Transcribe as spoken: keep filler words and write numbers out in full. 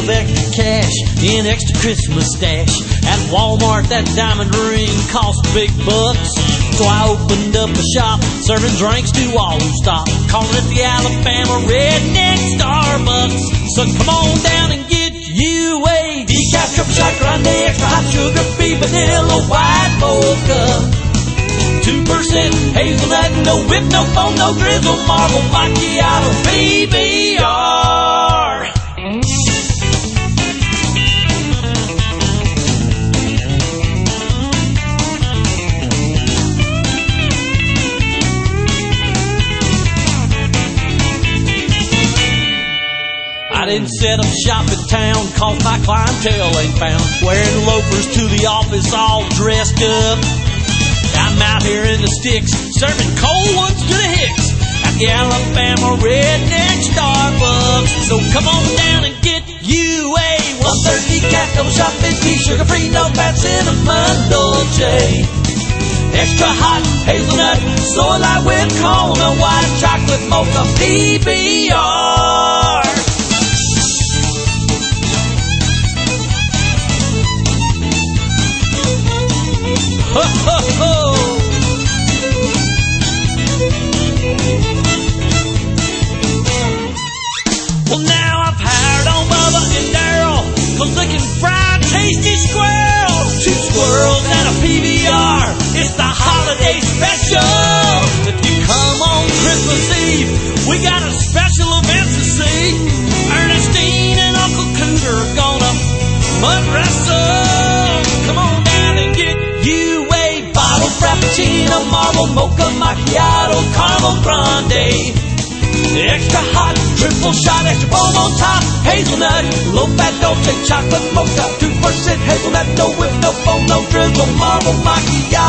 of extra cash in extra Christmas stash. At Walmart, that diamond ring cost big bucks. So I opened up a shop serving drinks to all who stop, calling it the Alabama Redneck Starbucks. So come on down and get you a decaf, triple shot, grande, extra hot sugar, free vanilla, white mocha. Two percent hazelnut, no whip, no foam, no drizzle, marble macchiato, B B R. I didn't set up shop in town, cause my clientele ain't found. Wearing loafers to the office, all dressed up. I'm out here in the sticks, serving cold ones to the hicks at the Alabama Redneck Starbucks. So come on down and get you a one thirty decaf, double shot, fifty, sugar-free, no fat, cinnamon dolce. Extra hot hazelnut, soy light with Kona, white chocolate mocha, P B R. Ho, ho, ho. Well, now I've hired on Bubba and Daryl, cause they can fry tasty squirrels. Two squirrels and a P B R, it's the holiday special. If you come on Christmas Eve, we got a special event to see. Ernestine and Uncle Cooter are gonna mud wrestle. Come on down and get you a bottle frappuccino, marble mocha macchiato, caramel grande. Extra hot, triple shot, extra foam on top, hazelnut, low fat, dolce, chocolate mocha, two percent hazelnut, no whip, no foam, no drizzle, marble macchiato.